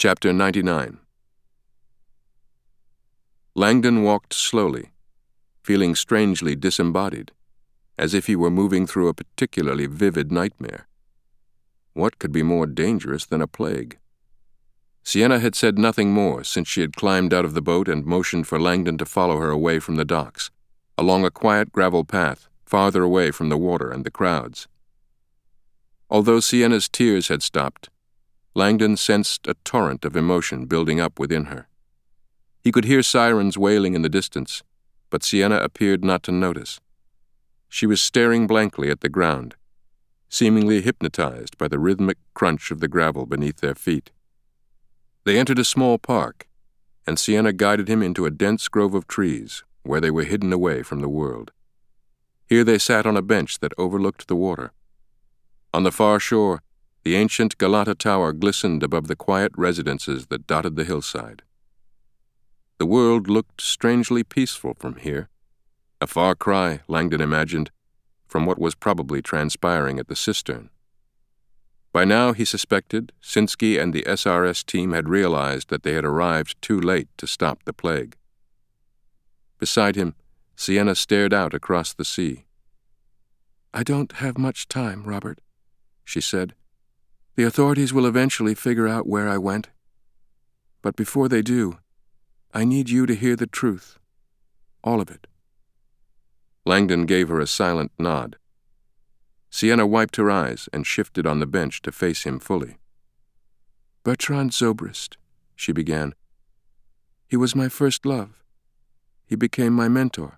Chapter 99. Langdon walked slowly, feeling strangely disembodied, as if he were moving through a particularly vivid nightmare. What could be more dangerous than a plague? Sienna had said nothing more since she had climbed out of the boat and motioned for Langdon to follow her away from the docks, along a quiet gravel path farther away from the water and the crowds. Although Sienna's tears had stopped, Langdon sensed a torrent of emotion building up within her. He could hear sirens wailing in the distance, but Sienna appeared not to notice. She was staring blankly at the ground, seemingly hypnotized by the rhythmic crunch of the gravel beneath their feet. They entered a small park, and Sienna guided him into a dense grove of trees where they were hidden away from the world. Here they sat on a bench that overlooked the water. On the far shore, the ancient Galata Tower glistened above the quiet residences that dotted the hillside. The world looked strangely peaceful from here, a far cry, Langdon imagined, from what was probably transpiring at the cistern. By now, he suspected, Sinsky and the SRS team had realized that they had arrived too late to stop the plague. Beside him, Sienna stared out across the sea. "I don't have much time, Robert," she said. "The authorities will eventually figure out where I went. But before they do, I need you to hear the truth. All of it." Langdon gave her a silent nod. Sienna wiped her eyes and shifted on the bench to face him fully. "Bertrand Zobrist," she began. "He was my first love. He became my mentor."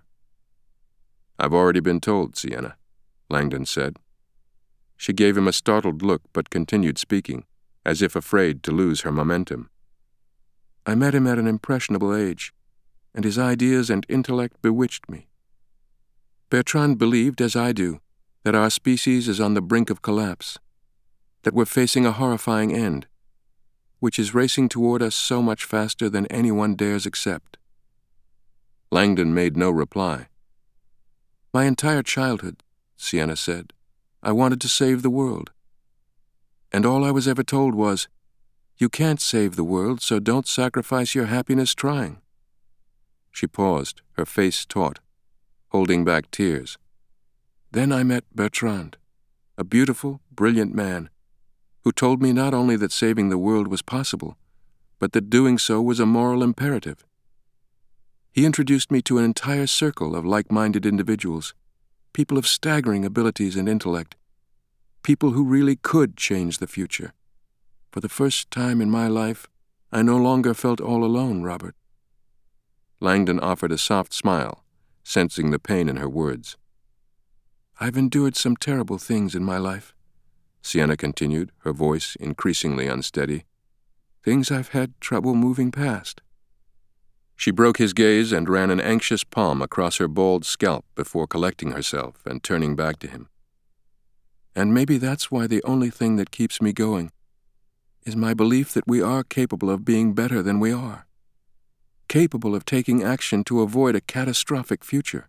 "I've already been told, Sienna," Langdon said. She gave him a startled look but continued speaking, as if afraid to lose her momentum. "I met him at an impressionable age, and his ideas and intellect bewitched me. Bertrand believed, as I do, that our species is on the brink of collapse, that we're facing a horrifying end, which is racing toward us so much faster than anyone dares accept." Langdon made no reply. "My entire childhood," Sienna said, "I wanted to save the world. And all I was ever told was, you can't save the world, so don't sacrifice your happiness trying." She paused, her face taut, holding back tears. "Then I met Bertrand, a beautiful, brilliant man, who told me not only that saving the world was possible, but that doing so was a moral imperative. He introduced me to an entire circle of like-minded individuals, people of staggering abilities and intellect, people who really could change the future. For the first time in my life, I no longer felt all alone, Robert." Langdon offered a soft smile, sensing the pain in her words. "I've endured some terrible things in my life," Sienna continued, her voice increasingly unsteady. "Things I've had trouble moving past." She broke his gaze and ran an anxious palm across her bald scalp before collecting herself and turning back to him. "And maybe that's why the only thing that keeps me going is my belief that we are capable of being better than we are, capable of taking action to avoid a catastrophic future."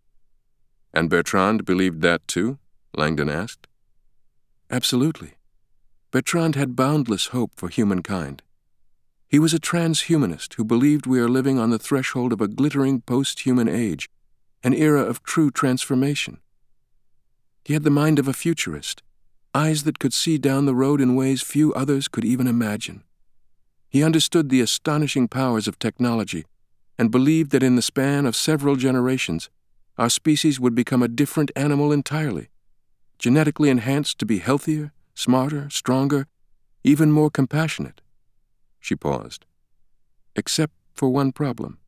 "And Bertrand believed that too?" Langdon asked. "Absolutely. Bertrand had boundless hope for humankind. He was a transhumanist who believed we are living on the threshold of a glittering post-human age, an era of true transformation. He had the mind of a futurist, eyes that could see down the road in ways few others could even imagine. He understood the astonishing powers of technology and believed that in the span of several generations, our species would become a different animal entirely, genetically enhanced to be healthier, smarter, stronger, even more compassionate." She paused. "Except for one problem.